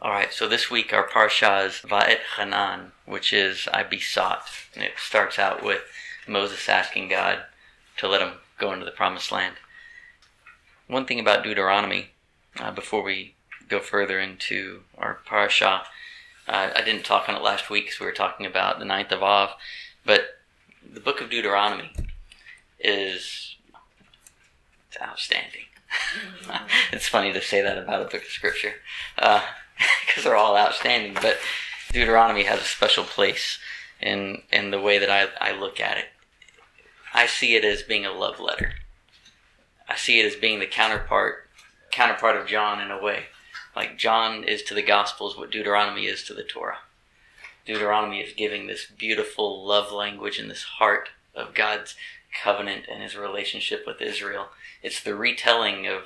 All right, so this week our parsha is Va'et Hanan, which is I besought. And it starts out with Moses asking God to let him go into the promised land. One thing about Deuteronomy, before we go further into our parsha, I didn't talk on it last week because we were talking about the 9th of Av, but the book of Deuteronomy it's outstanding. It's funny to say that about a book of scripture, because they're all outstanding, but Deuteronomy has a special place in the way that I look at it. I see it as being a love letter. I see it as being the counterpart of John in a way. Like John is to the Gospels what Deuteronomy is to the Torah. Deuteronomy is giving this beautiful love language and this heart of God's covenant and his relationship with Israel. It's the retelling of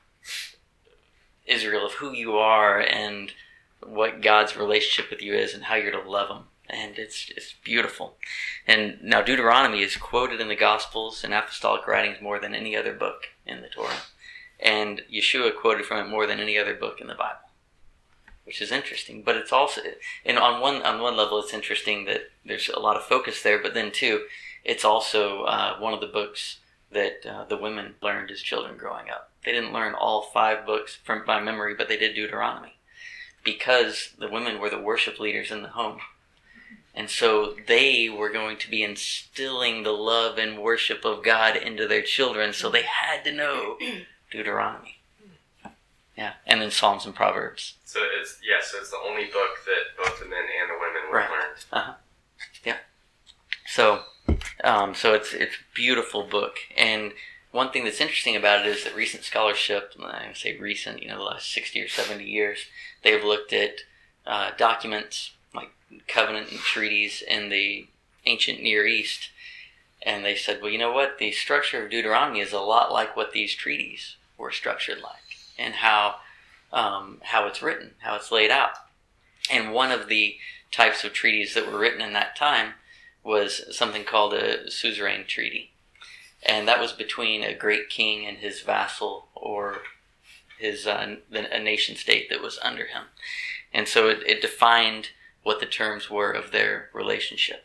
Israel, of who you are and what God's relationship with you is and how you're to love him. And it's beautiful. And now Deuteronomy is quoted in the Gospels and apostolic writings more than any other book in the Torah. And Yeshua quoted from it more than any other book in the Bible, which is interesting. But it's also, and on one level, it's interesting that there's a lot of focus there. But then too, it's also one of the books that the women learned as children growing up. They didn't learn all 5 books by memory, but they did Deuteronomy because the women were the worship leaders in the home. And so they were going to be instilling the love and worship of God into their children, so they had to know Deuteronomy. Yeah, and then Psalms and Proverbs. So it's the only book that both the men and the women would have learned. Uh-huh. Yeah. So it's a beautiful book. And one thing that's interesting about it is that recent scholarship, I say recent, the last 60 or 70 years, they've looked at documents like covenant and treaties in the ancient Near East, and they said, well, you know what? The structure of Deuteronomy is a lot like what these treaties were structured like, and how it's written, how it's laid out. And one of the types of treaties that were written in that time was something called a suzerain treaty. And that was between a great king and his vassal, or his a nation state that was under him. And so it defined what the terms were of their relationship.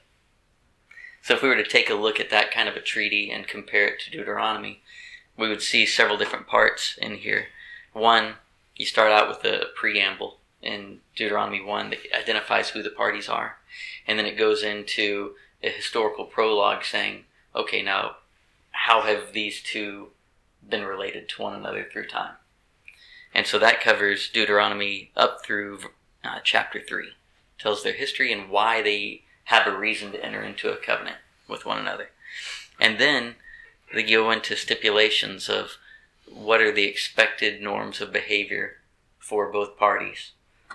So if we were to take a look at that kind of a treaty and compare it to Deuteronomy, we would see several different parts in here. One, you start out with a preamble in Deuteronomy 1 that identifies who the parties are. And then it goes into a historical prologue saying, okay, now, how have these two been related to one another through time? And so that covers Deuteronomy up through chapter 3. Tells their history and why they have a reason to enter into a covenant with one another. And then they go into stipulations of what are the expected norms of behavior for both parties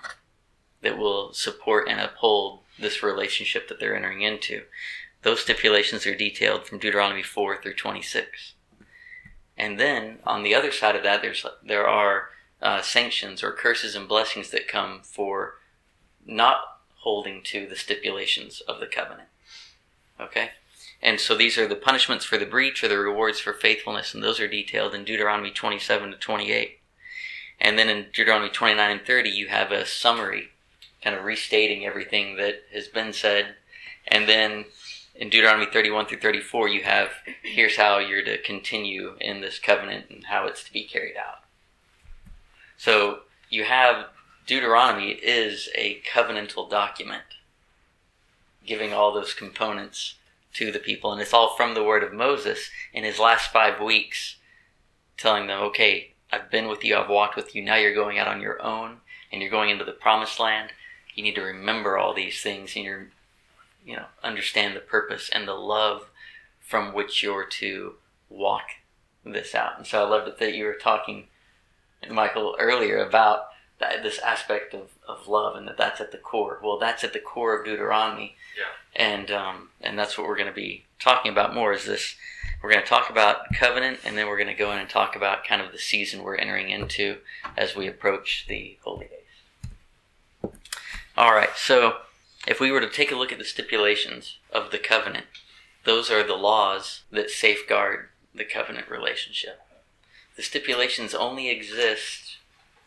that will support and uphold this relationship that they're entering into. Those stipulations are detailed from Deuteronomy 4 through 26. And then on the other side of that, there are sanctions or curses and blessings that come for not holding to the stipulations of the covenant. Okay? And so these are the punishments for the breach or the rewards for faithfulness, and those are detailed in Deuteronomy 27 to 28. And then in Deuteronomy 29 and 30, you have a summary, kind of restating everything that has been said. And then in Deuteronomy 31 through 34, you have, here's how you're to continue in this covenant and how it's to be carried out. So you have Deuteronomy is a covenantal document, giving all those components to the people. And it's all from the word of Moses in his last 5 weeks, telling them, okay, I've been with you, I've walked with you, now you're going out on your own, and you're going into the promised land. You need to remember all these things, and understand the purpose and the love from which you're to walk this out. And so I loved it that you were talking, Michael, earlier about this aspect of love, and that's at the core. Well, that's at the core of Deuteronomy. Yeah. And that's what we're going to be talking about more is this. We're going to talk about covenant, and then we're going to go in and talk about kind of the season we're entering into as we approach the holy days. All right, so if we were to take a look at the stipulations of the covenant, those are the laws that safeguard the covenant relationship. The stipulations only exist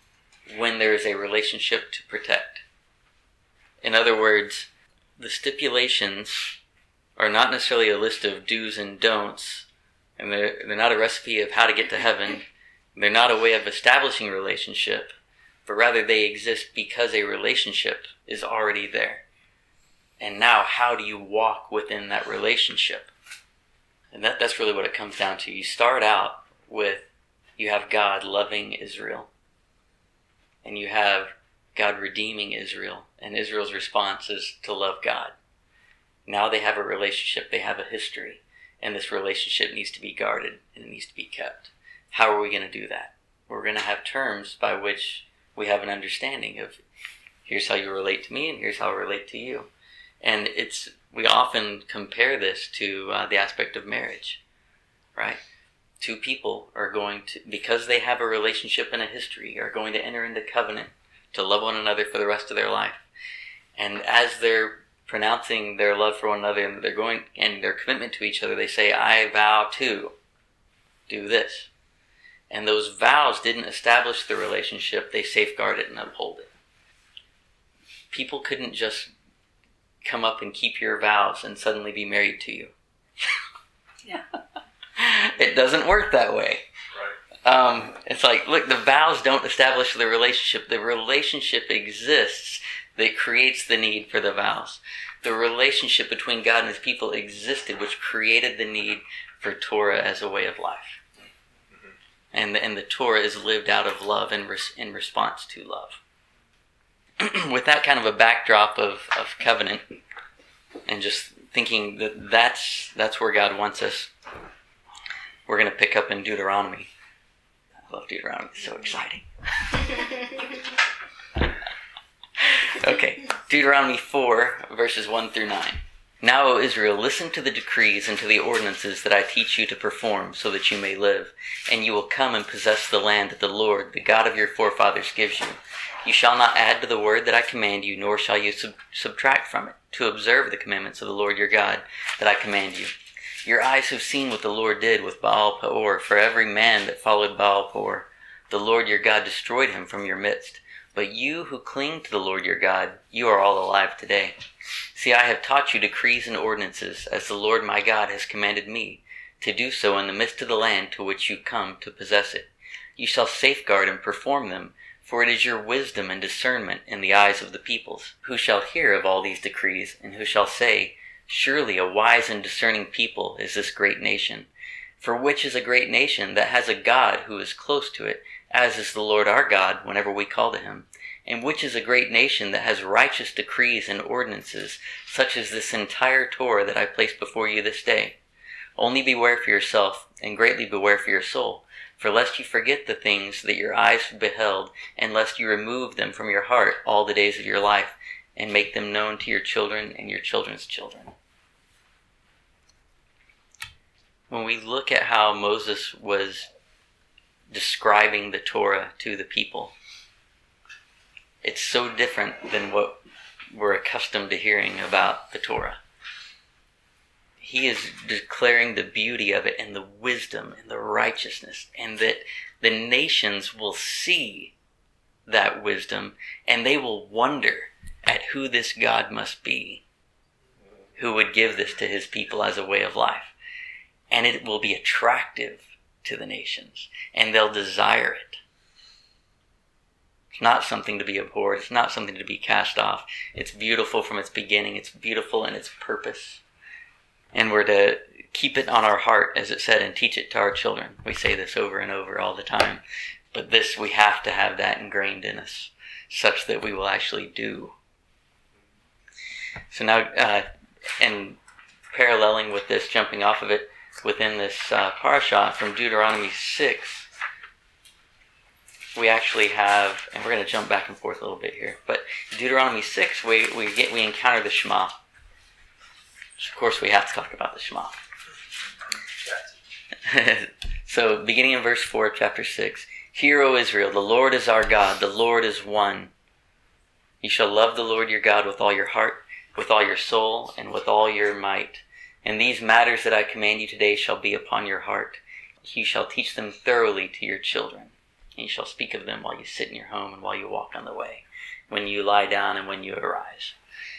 when there is a relationship to protect. In other words, the stipulations are not necessarily a list of do's and don'ts, and they're not a recipe of how to get to heaven. They're not a way of establishing a relationship, but rather they exist because a relationship is already there. And now, how do you walk within that relationship? And that's really what it comes down to. You start out with, you have God loving Israel, and you have God redeeming Israel, and Israel's response is to love God. Now they have a relationship, they have a history, and this relationship needs to be guarded, and it needs to be kept. How are we going to do that? We're going to have terms by which we have an understanding of, here's how you relate to me, and here's how I relate to you. And we often compare this to the aspect of marriage, right? Two people are going to, because they have a relationship and a history, are going to enter into covenant to love one another for the rest of their life. And as they're pronouncing their love for one another and their commitment to each other, they say, I vow to do this. And those vows didn't establish the relationship, they safeguard it and uphold it. People couldn't just come up and keep your vows and suddenly be married to you. Yeah. It doesn't work that way. Right. It's like, look, the vows don't establish the relationship. The relationship exists that creates the need for the vows. The relationship between God and his people existed, which created the need for Torah as a way of life. Mm-hmm. And the Torah is lived out of love in response to love. With that kind of a backdrop of covenant, and just thinking that that's where God wants us, we're going to pick up in Deuteronomy. I love Deuteronomy. It's so exciting. Okay, Deuteronomy 4, verses 1 through 9. Now, O Israel, listen to the decrees and to the ordinances that I teach you to perform, so that you may live, and you will come and possess the land that the Lord, the God of your forefathers, gives you. You shall not add to the word that I command you, nor shall you subtract from it, to observe the commandments of the Lord your God that I command you. Your eyes have seen what the Lord did with Baal Peor. For every man that followed Baal Peor, the Lord your God destroyed him from your midst. But you who cling to the Lord your God, you are all alive today. See, I have taught you decrees and ordinances, as the Lord my God has commanded me, to do so in the midst of the land to which you come to possess it. You shall safeguard and perform them, for it is your wisdom and discernment in the eyes of the peoples, who shall hear of all these decrees, and who shall say, surely a wise and discerning people is this great nation. For which is a great nation that has a God who is close to it, as is the Lord our God whenever we call to him? And which is a great nation that has righteous decrees and ordinances, such as this entire Torah that I place before you this day? Only beware for yourself, and greatly beware for your soul, for lest you forget the things that your eyes have beheld, and lest you remove them from your heart all the days of your life, and make them known to your children and your children's children. When we look at how Moses was describing the Torah to the people, it's so different than what we're accustomed to hearing about the Torah. He is declaring the beauty of it and the wisdom and the righteousness, and that the nations will see that wisdom and they will wonder at who this God must be, who would give this to his people as a way of life. And it will be attractive to the nations, and they'll desire it. It's not something to be abhorred. It's not something to be cast off. It's beautiful from its beginning. It's beautiful in its purpose. And we're to keep it on our heart, as it said, and teach it to our children. We say this over and over all the time. But this, we have to have that ingrained in us, such that we will actually do. So now, and paralleling with this, jumping off of it, within this parashah from Deuteronomy 6, we actually have, and we're going to jump back and forth a little bit here, but Deuteronomy 6, we encounter the Shema. So of course we have to talk about the Shema. So beginning in verse 4 of chapter 6, Hear, O Israel, the Lord is our God, the Lord is one. You shall love the Lord your God with all your heart, with all your soul, and with all your might. And these matters that I command you today shall be upon your heart. You shall teach them thoroughly to your children. And you shall speak of them while you sit in your home and while you walk on the way, when you lie down and when you arise.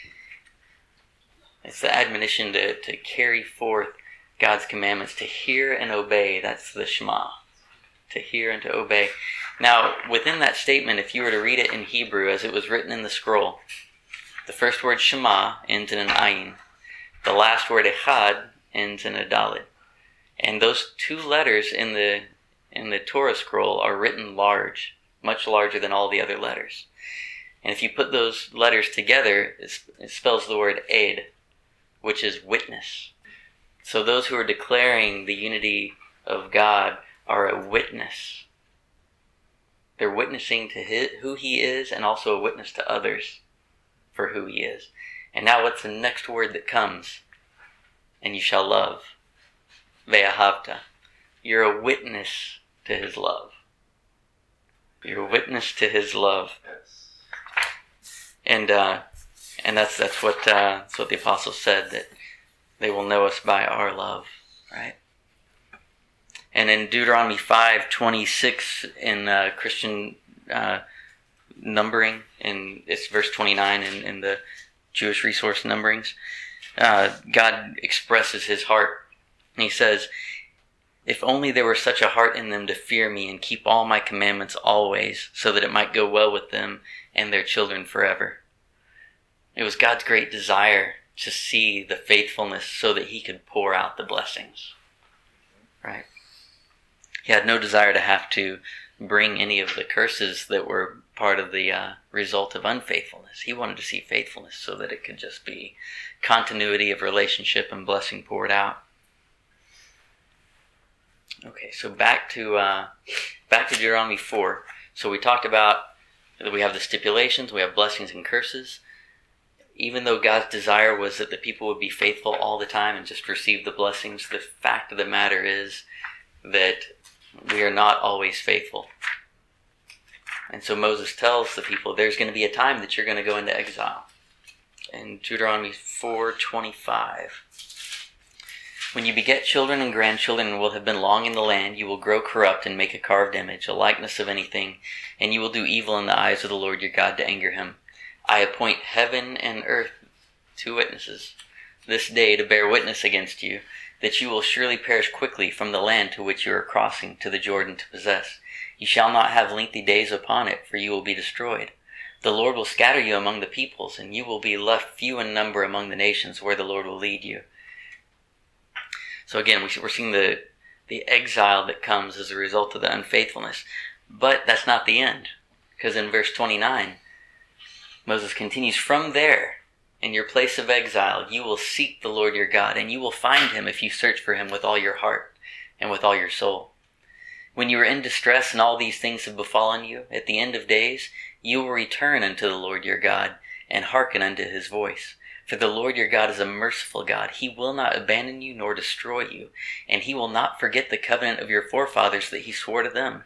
It's the admonition to carry forth God's commandments, to hear and obey. That's the Shema. To hear and to obey. Now, within that statement, if you were to read it in Hebrew as it was written in the scroll, the first word Shema ends in an ayin. The last word Echad ends in a Dalet. And those two letters in the Torah scroll are written large, much larger than all the other letters. And if you put those letters together, it spells the word Ed, which is witness. So those who are declaring the unity of God are a witness. They're witnessing to who he is, and also a witness to others for who he is. And now what's the next word that comes? And you shall love. Ve'ahavta. You're a witness to his love. You're a witness to his love. And that's what the apostle said, that they will know us by our love, right? And in Deuteronomy 5:26 in Christian numbering, and it's verse 29 in the Jewish resource numberings, God expresses his heart. And he says, if only there were such a heart in them to fear me and keep all my commandments always, so that it might go well with them and their children forever. It was God's great desire to see the faithfulness so that he could pour out the blessings. Right? He had no desire to have to bring any of the curses that were part of the result of unfaithfulness. He wanted to see faithfulness so that it could just be continuity of relationship and blessing poured out. Okay, so back to Deuteronomy 4. So we talked about that we have the stipulations, we have blessings and curses. Even though God's desire was that the people would be faithful all the time and just receive the blessings, the fact of the matter is that we are not always faithful. And so Moses tells the people, there's going to be a time that you're going to go into exile. In Deuteronomy 4:25. When you beget children and grandchildren and will have been long in the land, you will grow corrupt and make a carved image, a likeness of anything, and you will do evil in the eyes of the Lord your God to anger him. I appoint heaven and earth, 2 witnesses, this day to bear witness against you, that you will surely perish quickly from the land to which you are crossing to the Jordan to possess. You shall not have lengthy days upon it, for you will be destroyed. The Lord will scatter you among the peoples, and you will be left few in number among the nations where the Lord will lead you. So again, we're seeing the exile that comes as a result of the unfaithfulness. But that's not the end, because in verse 29, Moses continues, from there, in your place of exile, you will seek the Lord your God, and you will find him if you search for him with all your heart and with all your soul. When you are in distress and all these things have befallen you, at the end of days, you will return unto the Lord your God and hearken unto his voice. For the Lord your God is a merciful God. He will not abandon you nor destroy you, and he will not forget the covenant of your forefathers that he swore to them.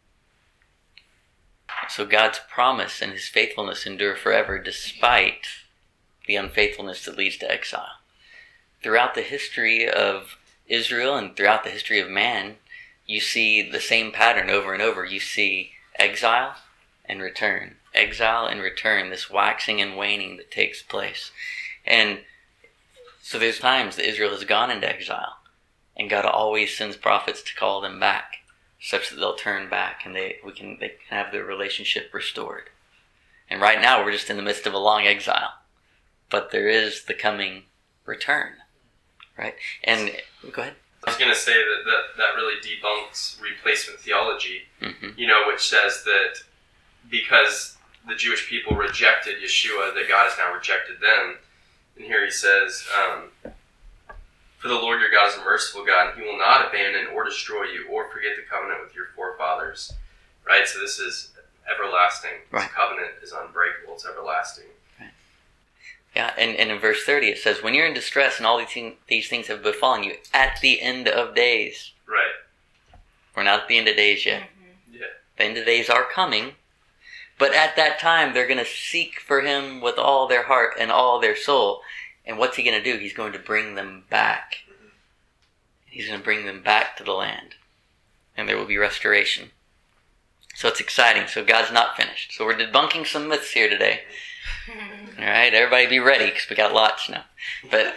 So God's promise and his faithfulness endure forever despite the unfaithfulness that leads to exile. Throughout the history of Israel and throughout the history of man, you see the same pattern over and over. You see exile and return. Exile and return, this waxing and waning that takes place. And so there's times that Israel has gone into exile, and God always sends prophets to call them back, such that they'll turn back and they can have their relationship restored. And right now we're just in the midst of a long exile, but there is the coming return, right? And go ahead. I was going to say that really debunks replacement theology, which says that because the Jewish people rejected Yeshua, that God has now rejected them. And here he says, for the Lord your God is a merciful God, and he will not abandon or destroy you or forget the covenant with your forefathers. Right? So this is everlasting. Right. This covenant is unbreakable. It's everlasting. Right. Yeah, and in verse 30 it says, when you're in distress and all these things have befallen you at the end of days. Right. We're not at the end of days yet. Mm-hmm. Yeah. The end of days are coming. But at that time, they're going to seek for him with all their heart and all their soul. And what's he going to do? He's going to bring them back. He's going to bring them back to the land. And there will be restoration. So it's exciting. So God's not finished. So we're debunking some myths here today. All right, everybody be ready because we got lots now. But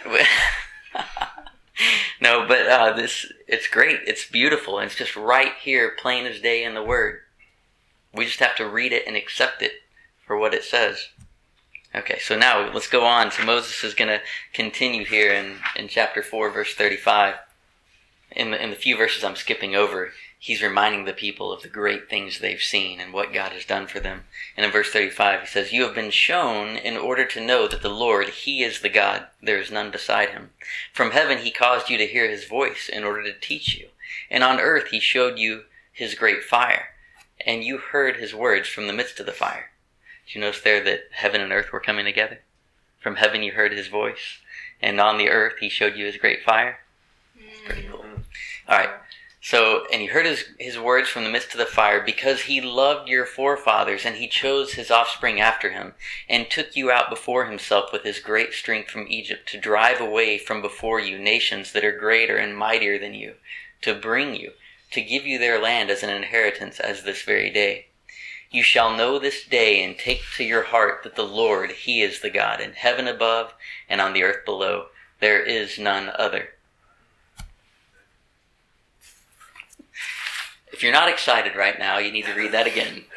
no, but it's great. It's beautiful. And it's just right here, plain as day in the Word. We just have to read it and accept it for what it says. Okay, so now let's go on. So Moses is going to continue here in chapter 4, verse 35. In the few verses I'm skipping over, he's reminding the people of the great things they've seen and what God has done for them. And in verse 35, he says, "You have been shown in order to know that the Lord, He is the God. There is none beside Him. From heaven He caused you to hear His voice in order to teach you. And on earth He showed you His great fire. And you heard His words from the midst of the fire." Did you notice there that heaven and earth were coming together? From heaven you heard His voice. And on the earth He showed you His great fire. Pretty cool. All right. So, and you heard his words from the midst of the fire, because He loved your forefathers, and He chose His offspring after Him, and took you out before Himself with His great strength from Egypt, to drive away from before you nations that are greater and mightier than you, to bring you, to give you their land as an inheritance as this very day. You shall know this day and take to your heart that the Lord, He is the God, in heaven above and on the earth below. There is none other. If you're not excited right now, you need to read that again.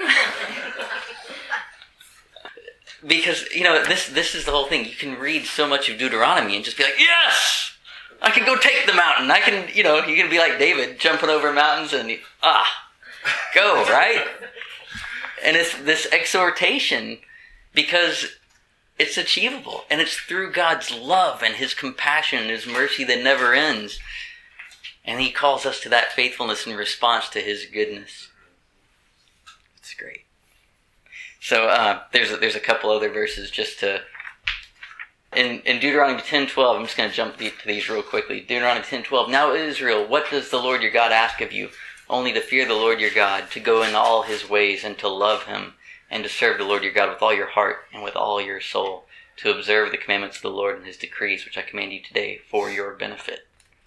Because, this is the whole thing. You can read so much of Deuteronomy and just be like, yes! I can go take the mountain. I can, you can be like David, jumping over mountains and, go, right? And it's this exhortation because it's achievable. And it's through God's love and His compassion and His mercy that never ends. And He calls us to that faithfulness in response to His goodness. It's great. So there's a couple other verses just to... In Deuteronomy 10:12, I'm just going to jump to these real quickly. Deuteronomy 10:12, "Now Israel, what does the Lord your God ask of you? Only to fear the Lord your God, to go in all His ways and to love Him, and to serve the Lord your God with all your heart and with all your soul, to observe the commandments of the Lord and His decrees, which I command you today for your benefit."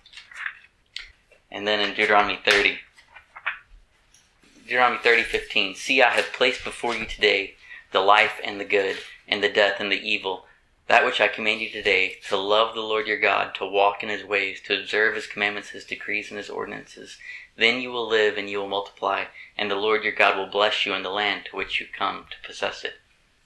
And then in Deuteronomy 30:15, "See, I have placed before you today the life and the good, and the death and the evil, that which I command you today, to love the Lord your God, to walk in His ways, to observe His commandments, His decrees, and His ordinances. Then you will live and you will multiply, and the Lord your God will bless you in the land to which you come to possess it."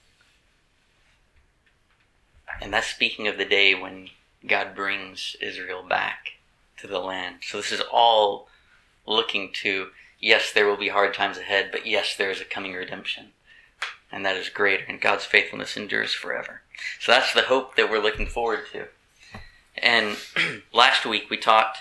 And that's speaking of the day when God brings Israel back to the land. So this is all looking to, yes, there will be hard times ahead, but yes, there is a coming redemption. And that is greater, and God's faithfulness endures forever. So that's the hope that we're looking forward to. And last week we talked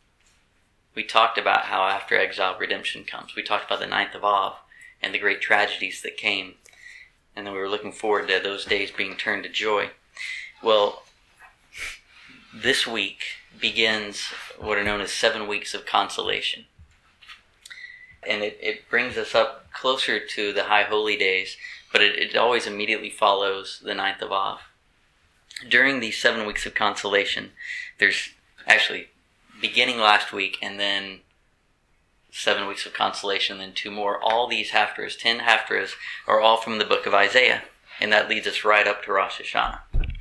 about how after exile redemption comes. We talked about the 9th of Av and the great tragedies that came. And then we were looking forward to those days being turned to joy. Well, this week begins what are known as 7 weeks of consolation. And it brings us up closer to the High Holy Days, but it always immediately follows the 9th of Av. During these 7 weeks of consolation, there's actually beginning last week and then 7 weeks of consolation and then 2 more. All these haftarahs, 10 haftarahs, are all from the book of Isaiah, and that leads us right up to Rosh Hashanah.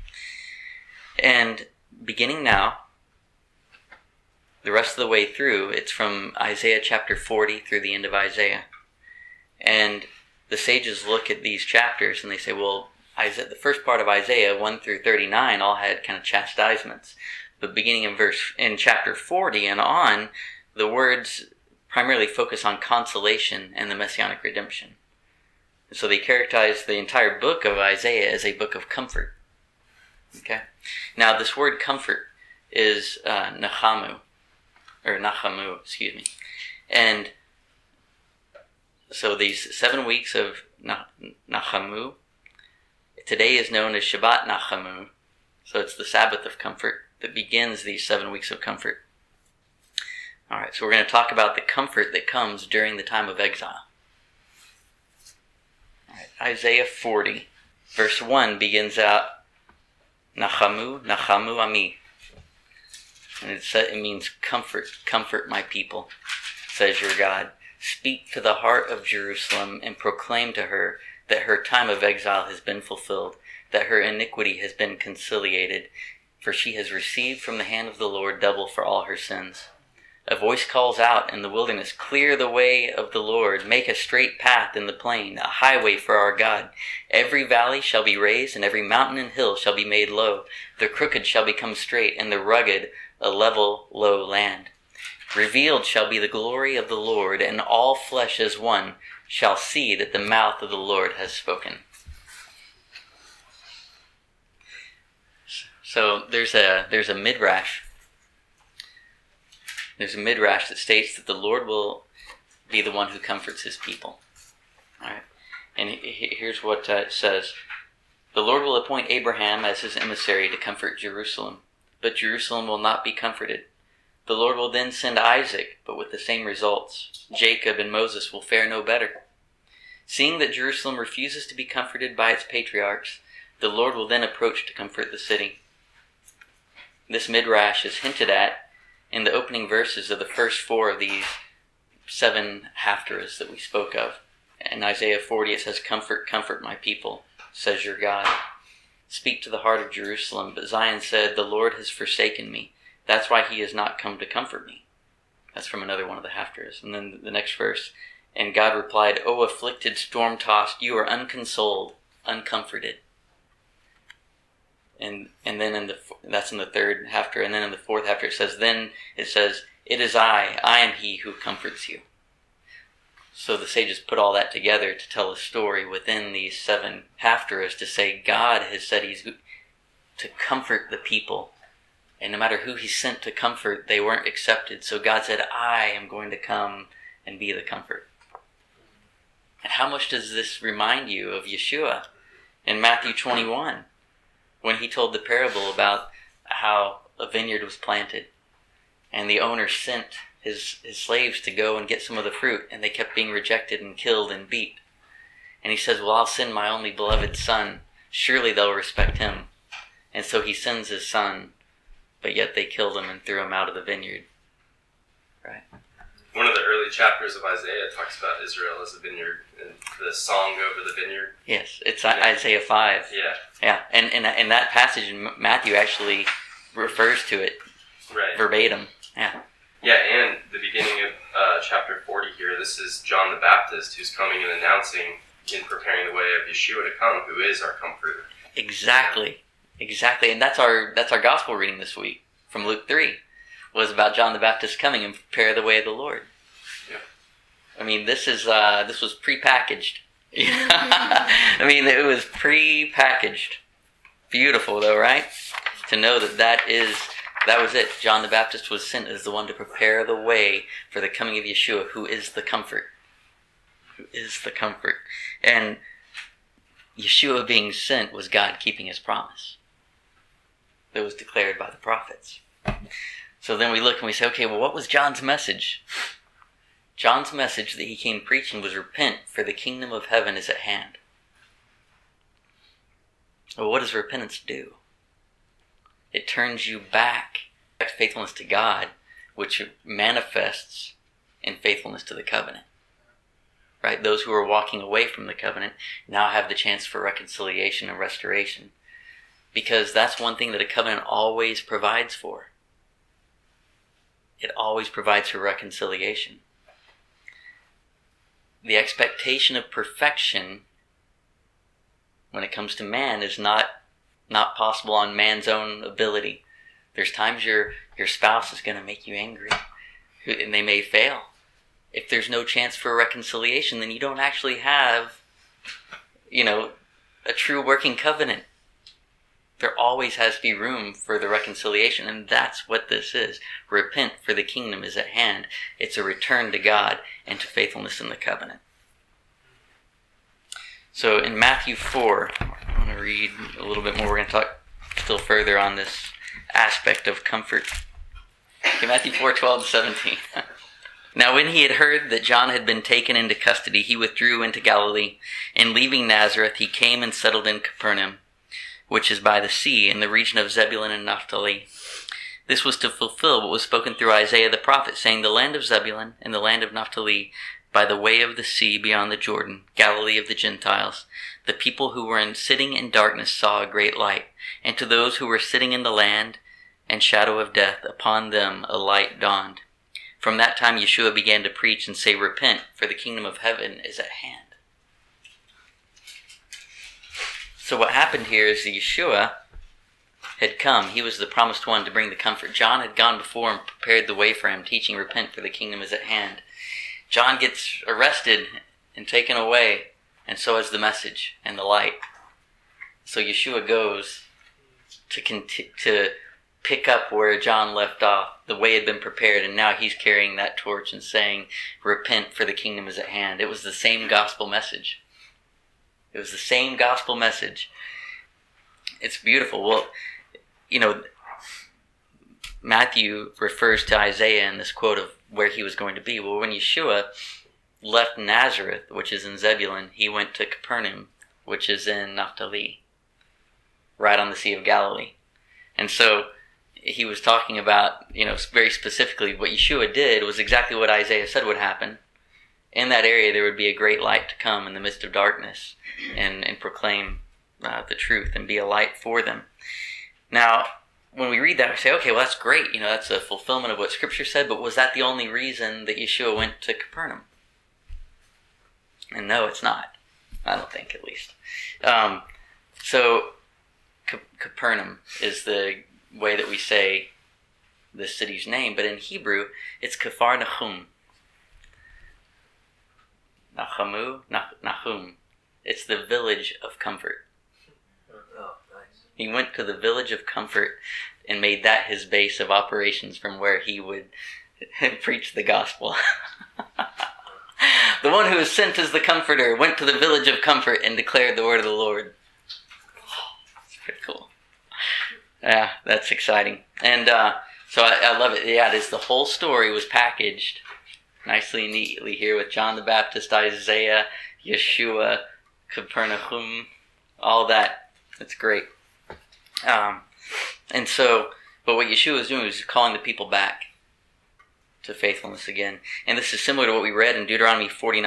And beginning now, the rest of the way through, it's from Isaiah chapter 40 through the end of Isaiah. And the sages look at these chapters and they say, well, the first part of Isaiah 1 through 39 all had kind of chastisements. But beginning in chapter 40 and on, the words primarily focus on consolation and the messianic redemption. And so they characterize the entire book of Isaiah as a book of comfort. Okay? Now, this word comfort is Nachamu. And so these 7 weeks of Nachamu, today is known as Shabbat Nachamu. So it's the Sabbath of comfort that begins these 7 weeks of comfort. Alright, so we're going to talk about the comfort that comes during the time of exile. Alright, Isaiah 40, verse 1 begins out, Nachamu, Nachamu Ami. And it means comfort my people, says your God. Speak to the heart of Jerusalem and proclaim to her that her time of exile has been fulfilled, that her iniquity has been conciliated, for she has received from the hand of the Lord double for all her sins. A voice calls out in the wilderness, clear the way of the Lord, make a straight path in the plain, a highway for our God. Every valley shall be raised, and every mountain and hill shall be made low. The crooked shall become straight, and the rugged a level, low land. Revealed shall be the glory of the Lord, and all flesh as one shall see that the mouth of the Lord has spoken. So there's a midrash. There's a midrash that states that the Lord will be the one who comforts his people. All right? And here's what it says. The Lord will appoint Abraham as his emissary to comfort Jerusalem, but Jerusalem will not be comforted. The Lord will then send Isaac, but with the same results. Jacob and Moses will fare no better. Seeing that Jerusalem refuses to be comforted by its patriarchs, the Lord will then approach to comfort the city. This midrash is hinted at in the opening verses of the first 4 of these 7 haftarahs that we spoke of. In Isaiah 40 it says, Comfort, comfort my people, says your God. Speak to the heart of Jerusalem. But Zion said, the Lord has forsaken me. That's why he has not come to comfort me. That's from another one of the haftarahs. And then the next verse, and God replied, O afflicted, storm-tossed, you are unconsoled, uncomforted. And then that's in the 3rd haftarah, and then in the 4th haftarah it says, it is I am he who comforts you. So the sages put all that together to tell a story within these 7 haftarahs to say God has said he's to comfort the people. And no matter who he sent to comfort, they weren't accepted. So God said, I am going to come and be the comfort. And how much does this remind you of Yeshua in Matthew 21? When he told the parable about how a vineyard was planted and the owner sent his slaves to go and get some of the fruit, and they kept being rejected and killed and beat. And he says, well, I'll send my only beloved son. Surely they'll respect him. And so he sends his son, but yet they killed him and threw him out of the vineyard. Right? One of the early chapters of Isaiah talks about Israel as a vineyard, and the song over the vineyard. Yes, it's Isaiah 5. Yeah. Yeah, and that passage in Matthew actually refers to it verbatim. Yeah. Yeah, and the beginning of chapter 40 here, this is John the Baptist who's coming and announcing in preparing the way of Yeshua to come, who is our comforter. Exactly. And that's our gospel reading this week from Luke 3. Was about John the Baptist coming and prepare the way of the Lord. Yeah. I mean, this was pre-packaged. I mean, it was pre-packaged. Beautiful, though, right? To know that was it. John the Baptist was sent as the one to prepare the way for the coming of Yeshua, who is the comfort. Who is the comfort. And Yeshua being sent was God keeping his promise that was declared by the prophets. So then we look and we say, okay, well, what was John's message? John's message that he came preaching was repent, for the kingdom of heaven is at hand. Well, what does repentance do? It turns you back to faithfulness to God, which manifests in faithfulness to the covenant. Right? Those who are walking away from the covenant now have the chance for reconciliation and restoration. Because that's one thing that a covenant always provides for. It always provides for reconciliation. The expectation of perfection when it comes to man is not possible on man's own ability. There's times your spouse is going to make you angry, and they may fail. If there's no chance for reconciliation, then you don't actually have, a true working covenant. There always has to be room for the reconciliation, and that's what this is. Repent, for the kingdom is at hand. It's a return to God and to faithfulness in the covenant. So in Matthew 4, I want to read a little bit more. We're going to talk still further on this aspect of comfort. Okay, Matthew 4, 12 to 17. Now when he had heard that John had been taken into custody, he withdrew into Galilee, and leaving Nazareth, he came and settled in Capernaum, which is by the sea, in the region of Zebulun and Naphtali. This was to fulfill what was spoken through Isaiah the prophet, saying, the land of Zebulun and the land of Naphtali, by the way of the sea beyond the Jordan, Galilee of the Gentiles. The people who were sitting in darkness saw a great light, and to those who were sitting in the land and shadow of death, upon them a light dawned. From that time Yeshua began to preach and say, Repent, for the kingdom of heaven is at hand. So what happened here is that Yeshua had come. He was the promised one to bring the comfort. John had gone before and prepared the way for him, teaching, Repent, for the kingdom is at hand. John gets arrested and taken away, and so is the message and the light. So Yeshua goes to pick up where John left off. The way had been prepared, and now he's carrying that torch and saying, Repent, for the kingdom is at hand. It was the same gospel message. It was the same gospel message. It's beautiful. Well, Matthew refers to Isaiah in this quote of where he was going to be. Well, when Yeshua left Nazareth, which is in Zebulun, he went to Capernaum, which is in Naphtali, right on the Sea of Galilee. And so he was talking about, very specifically what Yeshua did was exactly what Isaiah said would happen. In that area there would be a great light to come in the midst of darkness and proclaim the truth and be a light for them. Now, when we read that, we say, okay, well, that's great. That's a fulfillment of what Scripture said, but was that the only reason that Yeshua went to Capernaum? And no, it's not. I don't think, at least. So, Capernaum is the way that we say the city's name, but in Hebrew, it's Kfar Nahum. Nahum. It's the village of comfort. Oh, nice. He went to the village of comfort and made that his base of operations from where he would preach the gospel. The one who was sent as the comforter went to the village of comfort and declared the word of the Lord. It's pretty cool. Yeah, that's exciting. And so I love it. Yeah, it is. The whole story was packaged nicely and neatly here with John the Baptist, Isaiah, Yeshua, Capernaum, all that. It's great. And so, but what Yeshua was doing was calling the people back to faithfulness again. And this is similar to what we read in Deuteronomy 4,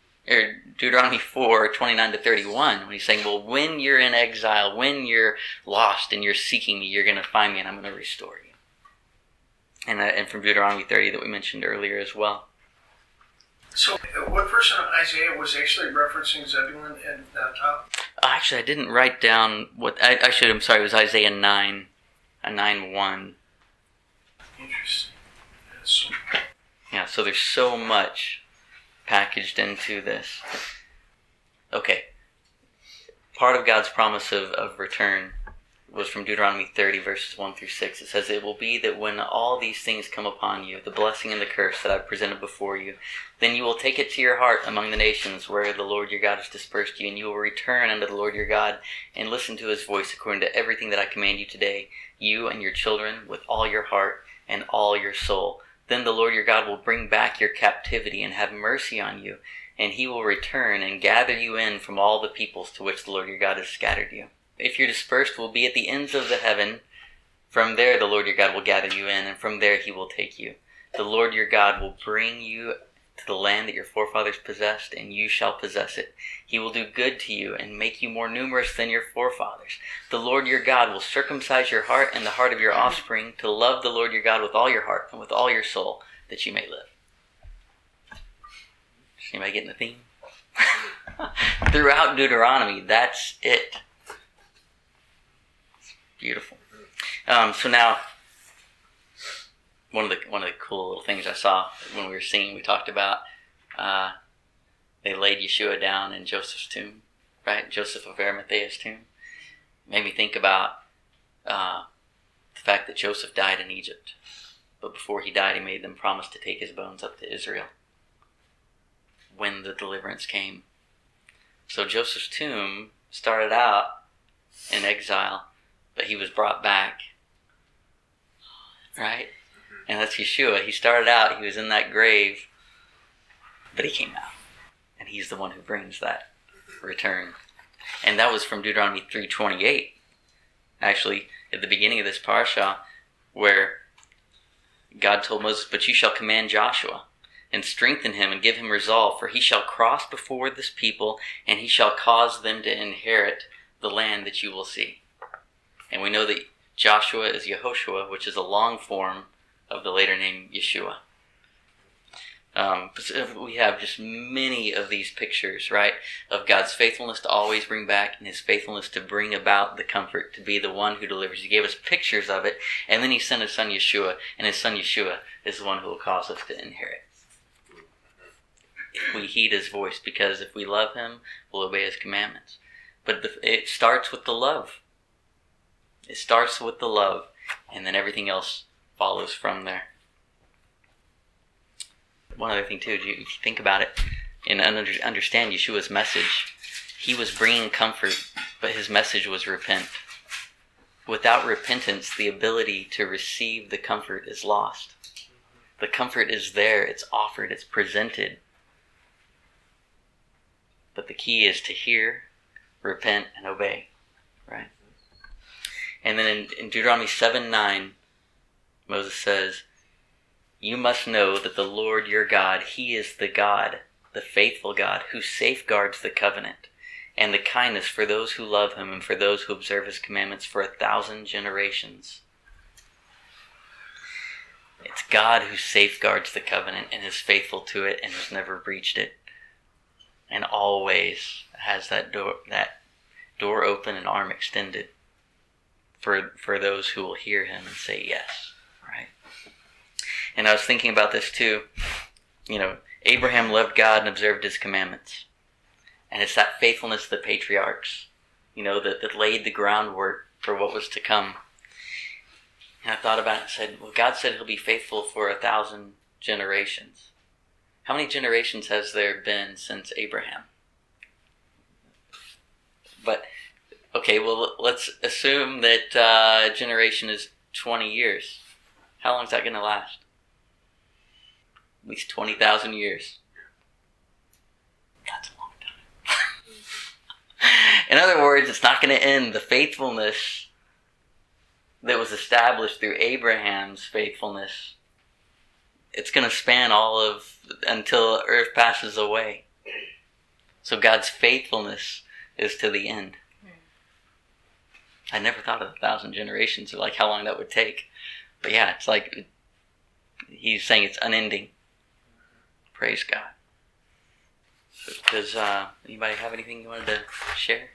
29 to 31, when he's saying, well, when you're in exile, when you're lost and you're seeking me, you're going to find me and I'm going to restore you. And from Deuteronomy 30 that we mentioned earlier as well. So, what verse in Isaiah was actually referencing Zebulun and Naphtali? Actually, I didn't write down what. I'm sorry, it was Isaiah 9, 9:1. Interesting. Yeah, so there's so much packaged into this. Okay. Part of God's promise of return was from Deuteronomy 30, verses 1 through 6. It says, It will be that when all these things come upon you, the blessing and the curse that I've presented before you, then you will take it to your heart among the nations where the Lord your God has dispersed you, and you will return unto the Lord your God and listen to his voice according to everything that I command you today, you and your children, with all your heart and all your soul. Then the Lord your God will bring back your captivity and have mercy on you, and he will return and gather you in from all the peoples to which the Lord your God has scattered you. If you're dispersed, will be at the ends of the heaven. From there the Lord your God will gather you in, and from there he will take you. The Lord your God will bring you to the land that your forefathers possessed, and you shall possess it. He will do good to you and make you more numerous than your forefathers. The Lord your God will circumcise your heart and the heart of your offspring to love the Lord your God with all your heart and with all your soul, that you may live. Is anybody getting the theme? Throughout Deuteronomy, that's it. Beautiful. So now, one of the cool little things I saw when we were singing, we talked about they laid Yeshua down in Joseph's tomb, right? Joseph of Arimathea's tomb. Made me think about the fact that Joseph died in Egypt, but before he died, he made them promise to take his bones up to Israel when the deliverance came. So Joseph's tomb started out in exile, but he was brought back, right? And that's Yeshua. He started out, he was in that grave, but he came out. And he's the one who brings that return. And that was from Deuteronomy 3:28. Actually, at the beginning of this parsha, where God told Moses, But you shall command Joshua, and strengthen him and give him resolve, for he shall cross before this people, and he shall cause them to inherit the land that you will see. And we know that Joshua is Yehoshua, which is a long form of the later name Yeshua. We have just many of these pictures, right, of God's faithfulness to always bring back and his faithfulness to bring about the comfort, to be the one who delivers. He gave us pictures of it, and then he sent his son Yeshua, and his son Yeshua is the one who will cause us to inherit. If we heed his voice, because if we love him, we'll obey his commandments. But it starts with the love. It starts with the love, and then everything else follows from there. One other thing too, if you think about it and understand Yeshua's message, he was bringing comfort, but his message was repent. Without repentance, the ability to receive the comfort is lost. The comfort is there, it's offered, it's presented. But the key is to hear, repent, and obey, right? And then in Deuteronomy 7:9, Moses says, "You must know that the Lord your God, he is the God, the faithful God, who safeguards the covenant and the kindness for those who love him and for those who observe his commandments for 1,000 generations." It's God who safeguards the covenant and is faithful to it and has never breached it, and always has that door open and arm extended for those who will hear him and say yes, right? And I was thinking about this too. Abraham loved God and observed his commandments. And it's that faithfulness of the patriarchs, that laid the groundwork for what was to come. And I thought about it and said, well, God said he'll be faithful for 1,000 generations. How many generations has there been since Abraham? But, okay, well, let's assume that generation is 20 years. How long is that going to last? At least 20,000 years. That's a long time. In other words, it's not going to end. The faithfulness that was established through Abraham's faithfulness, it's going to span until earth passes away. So God's faithfulness is to the end. I never thought of 1,000 generations, or like how long that would take. But yeah, it's like he's saying it's unending. Praise God. Does anybody have anything you wanted to share?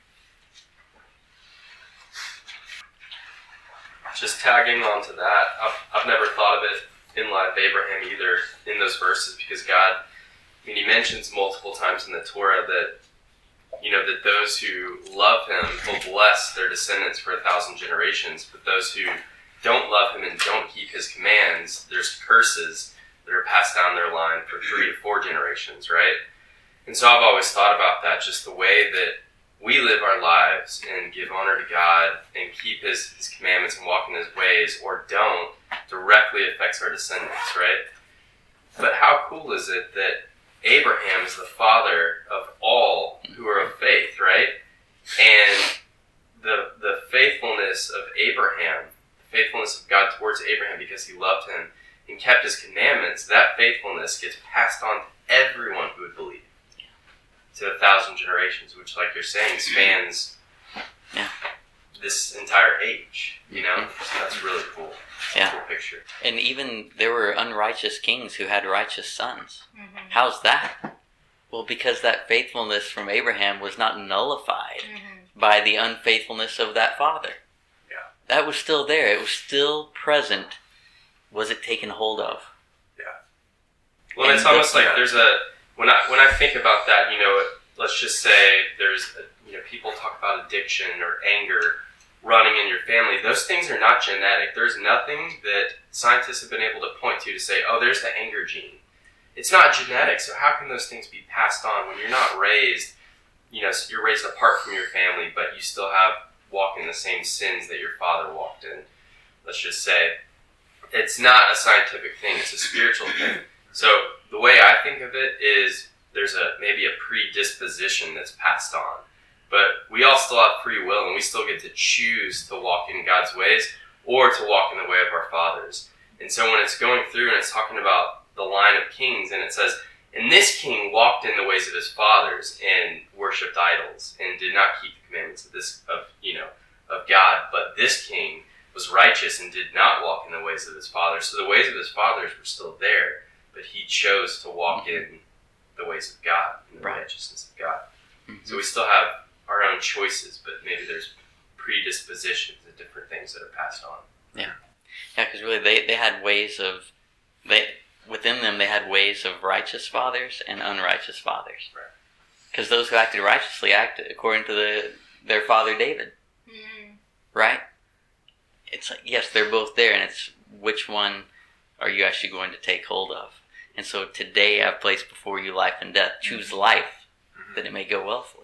Just tagging on to that, I've never thought of it in light of Abraham either in those verses, because God, he mentions multiple times in the Torah that, that those who love him will bless their descendants for 1,000 generations, but those who don't love him and don't keep his commands, there's curses that are passed down their line for 3 to 4 generations, right? And so I've always thought about that, just the way that we live our lives and give honor to God and keep his commandments and walk in his ways, or don't, directly affects our descendants, right? But how cool is it that Abraham is the father of all who are of faith, right? And the faithfulness of Abraham, the faithfulness of God towards Abraham because he loved him and kept his commandments, that faithfulness gets passed on to everyone who would believe. To 1,000 generations, which, like you're saying, spans this entire age, So that's really cool. Yeah. Cool picture. And even there were unrighteous kings who had righteous sons. Mm-hmm. How's that? Well, because that faithfulness from Abraham was not nullified by the unfaithfulness of that father. Yeah. That was still there. It was still present. Was it taken hold of? Yeah. Well, and it's almost like there's when I think about that, let's just say there's people talk about addiction or anger running in your family. Those things are not genetic. There's nothing that scientists have been able to point to say, oh, there's the anger gene. It's not genetic, so how can those things be passed on when you're not raised, you're raised apart from your family, but you still walk in the same sins that your father walked in. Let's just say it's not a scientific thing, it's a spiritual thing. So the way I think of it is there's maybe a predisposition that's passed on. But we all still have free will, and we still get to choose to walk in God's ways or to walk in the way of our fathers. And so when it's going through and it's talking about the line of kings, and it says, "And this king walked in the ways of his fathers and worshipped idols and did not keep the commandments of God. But this king was righteous and did not walk in the ways of his fathers." So the ways of his fathers were still there, but he chose to walk in the ways of God, in the righteousness of God. So we still have our own choices, but maybe there's predispositions and different things that are passed on. Yeah, because really they had ways of, within them they had ways of righteous fathers and unrighteous fathers. Right. Because those who acted righteously acted according to their father David. Mm. Right? It's like, yes, they're both there, and it's which one are you actually going to take hold of? And so today I've placed before you life and death. Choose life, that it may go well for